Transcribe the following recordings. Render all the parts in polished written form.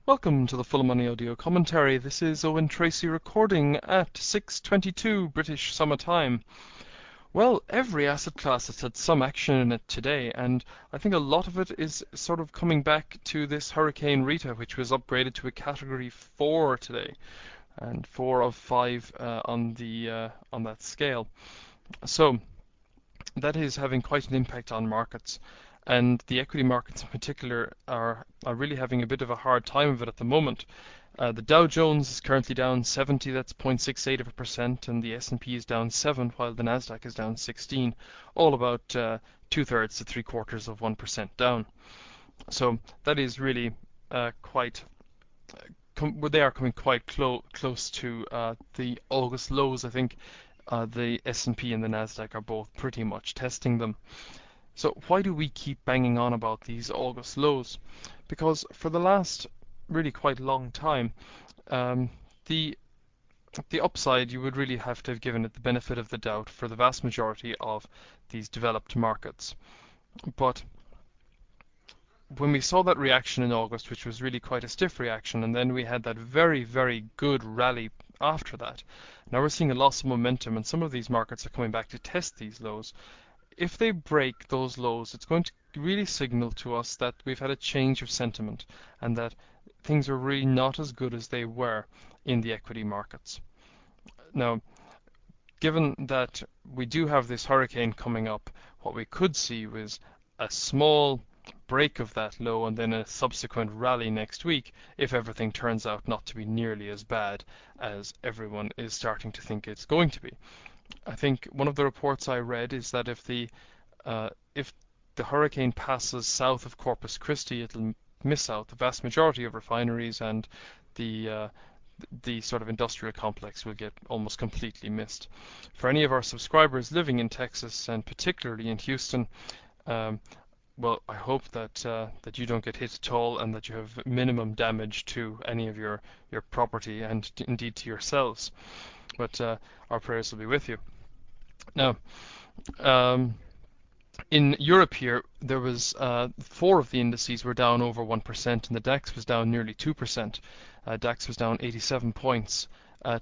Welcome to the Full Money Audio Commentary. This is Owen Tracy recording at 6:22 British Summer Time. Well, every asset class has had some action in it today, and I think a lot of it is sort of coming back to this Hurricane Rita, which was upgraded to a Category 4 today, and 4 of 5 on that scale. So that is having quite an impact on markets. And the equity markets in particular are really having a bit of a hard time of it at the moment. The Dow Jones is currently down 70, that's 0.68%, and the S&P is down 7, while the Nasdaq is down 16, all about 2/3 to 3/4% down. So that is really quite. They are coming quite close to the August lows. I think the S&P and the Nasdaq are both pretty much testing them. So why do we keep banging on about these August lows? Because for the last really quite long time, the upside you would really have to have given it the benefit of the doubt for the vast majority of these developed markets. But when we saw that reaction in August, which was really quite a stiff reaction, and then we had that very, very good rally after that, now we're seeing a loss of momentum, and some of these markets are coming back to test these lows. If they break those lows, it's going to really signal to us that we've had a change of sentiment and that things are really not as good as they were in the equity markets. Now, given that we do have this hurricane coming up, what we could see was a small break of that low and then a subsequent rally next week if everything turns out not to be nearly as bad as everyone is starting to think it's going to be. I think one of the reports I read is that if the hurricane passes south of Corpus Christi, it'll miss out the vast majority of refineries, and the sort of industrial complex will get almost completely missed. For any of our subscribers living in Texas and particularly in Houston, well, I hope that you don't get hit at all and that you have minimum damage to any of your property and indeed to yourselves. But our prayers will be with you. Now, in Europe here, there was 4 of the indices were down over 1%, and the DAX was down nearly 2%. DAX was down 87 points at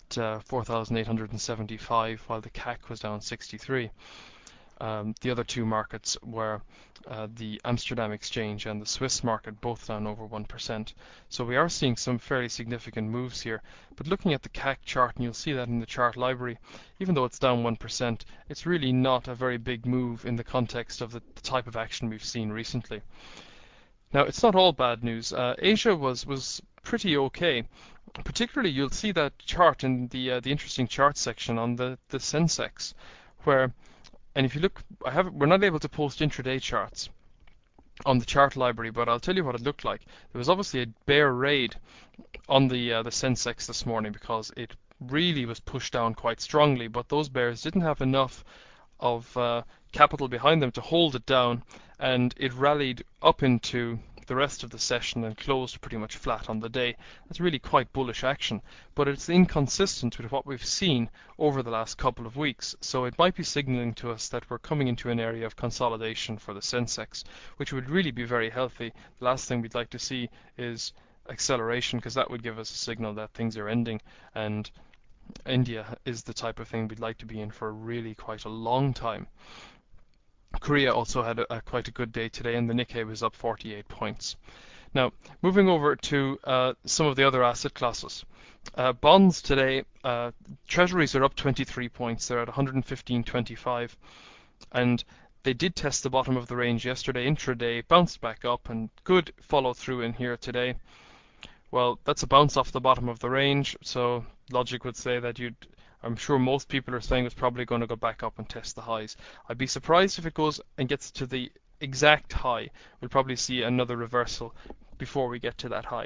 4,875, while the CAC was down 63. The other 2 markets were the Amsterdam Exchange and the Swiss market, both down over 1%. So we are seeing some fairly significant moves here. But looking at the CAC chart, and you'll see that in the chart library, even though it's down 1%, it's really not a very big move in the context of the type of action we've seen recently. Now, it's not all bad news. Asia was pretty okay. Particularly, you'll see that chart in the interesting chart section on the Sensex, where, and if you look, we're not able to post intraday charts on the chart library, but I'll tell you what it looked like. There was obviously a bear raid on the Sensex this morning because it really was pushed down quite strongly, but those bears didn't have enough of capital behind them to hold it down, and it rallied up into the rest of the session and closed pretty much flat on the day. That's really quite bullish action, but it's inconsistent with what we've seen over the last couple of weeks, so it might be signaling to us that we're coming into an area of consolidation for the Sensex, which would really be very healthy. The last thing we'd like to see is acceleration, because that would give us a signal that things are ending, and India is the type of thing we'd like to be in for really quite a long time. Korea also had quite a good day today, and the Nikkei was up 48 points. Now, moving over to some of the other asset classes. Bonds today, treasuries are up 23 points. They're at 115.25, and they did test the bottom of the range yesterday. Intraday bounced back up, and good follow through in here today. Well, that's a bounce off the bottom of the range, so logic would say that I'm sure most people are saying it's probably going to go back up and test the highs. I'd be surprised if it goes and gets to the exact high. We'll probably see another reversal before we get to that high.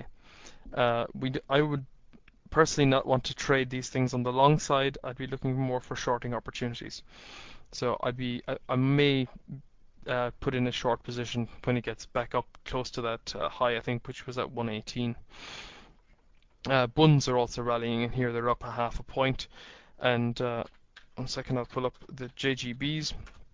I would personally not want to trade these things on the long side. I'd be looking more for shorting opportunities. So I may put in a short position when it gets back up close to that high, I think, which was at 118. Bunds are also rallying in here. They're up a half a point. And 1 second, I'll pull up the JGBs.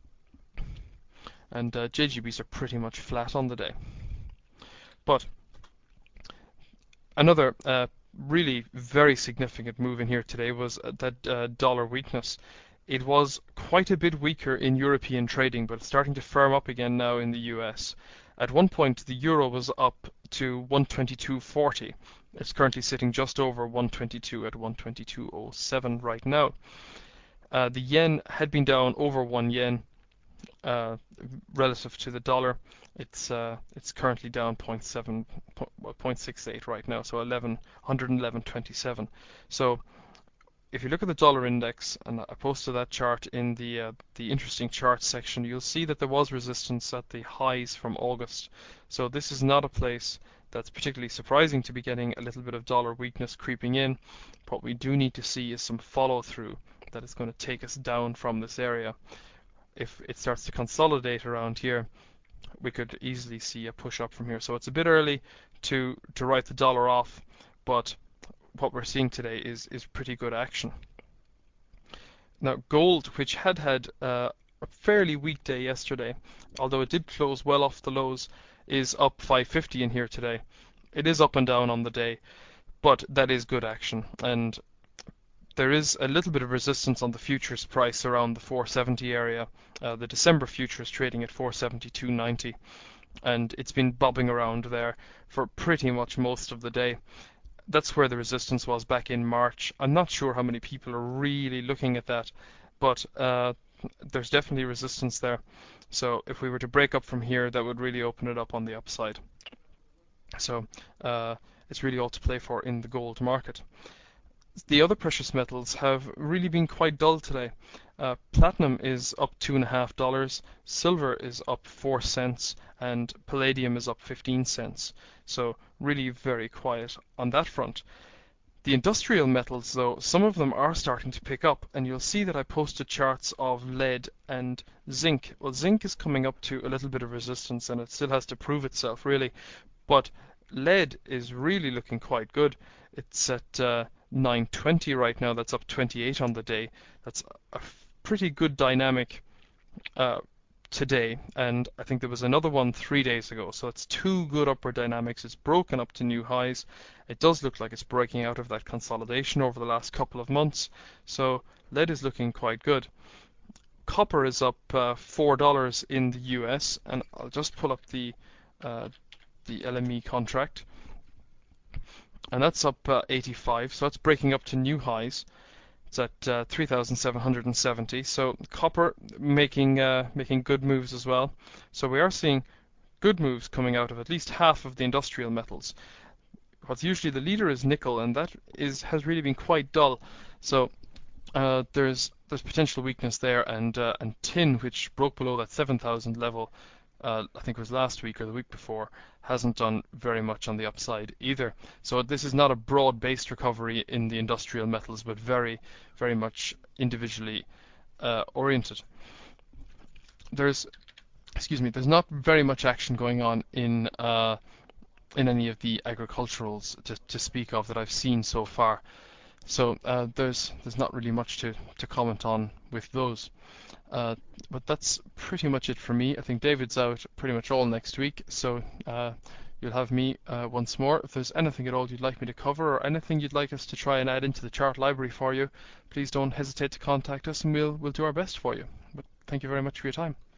And JGBs are pretty much flat on the day. But Another really very significant move in here today was that dollar weakness. It was quite a bit weaker in European trading, but it's starting to firm up again now in the US. At one point, the euro was up to 122.40. It's currently sitting just over 122 at 122.07 right now. The yen had been down over 1 yen uh, relative to the dollar. It's currently down 0.68 right now, so 111.27. So if you look at the dollar index, and I posted that chart in the interesting charts section, you'll see that there was resistance at the highs from August. So this is not a place that's particularly surprising to be getting a little bit of dollar weakness creeping in. What we do need to see is some follow through that is going to take us down from this area. If it starts to consolidate around here, we could easily see a push up from here. So it's a bit early to write the dollar off, but what we're seeing today is pretty good action. Now gold, which had a fairly weak day yesterday, although it did close well off the lows, is up 550 in here today. It is up and down on the day, but that is good action, and there is a little bit of resistance on the futures price around the 470 area. The December futures trading at 472.90, and it's been bobbing around there for pretty much most of the day. That's where the resistance was back in March. I'm not sure how many people are really looking at that, but there's definitely resistance there. So if we were to break up from here, that would really open it up on the upside. So it's really all to play for in the gold market. The other precious metals have really been quite dull today. Platinum is up $2.50, silver is up 4 cents, and palladium is up 15 cents. So really very quiet on that front. The industrial metals, though, some of them are starting to pick up, and you'll see that I posted charts of lead and zinc. Well, zinc is coming up to a little bit of resistance, and it still has to prove itself, really. But lead is really looking quite good. It's at 920 right now. That's up 28 on the day. That's a pretty good dynamic today, and I think there was another one 3 days ago. So it's two good upward dynamics. It's broken up to new highs. It does look like it's breaking out of that consolidation over the last couple of months. So lead is looking quite good. Copper is up $4 in the US, and I'll just pull up the LME contract, and that's up 85, so that's breaking up to new highs. It's at 3,770. So copper making good moves as well. So we are seeing good moves coming out of at least half of the industrial metals. What's usually the leader is nickel, and that has really been quite dull. So there's potential weakness there, and tin, which broke below that 7,000 level, I think it was last week or the week before, hasn't done very much on the upside either. So this is not a broad-based recovery in the industrial metals, but very, very much individually oriented. There's not very much action going on in any of the agriculturals to speak of that I've seen so far. So there's not really much to comment on with those. But that's pretty much it for me. I think David's out pretty much all next week, so you'll have me once more. If there's anything at all you'd like me to cover, or anything you'd like us to try and add into the chart library for you, please don't hesitate to contact us, and we'll do our best for you. But thank you very much for your time.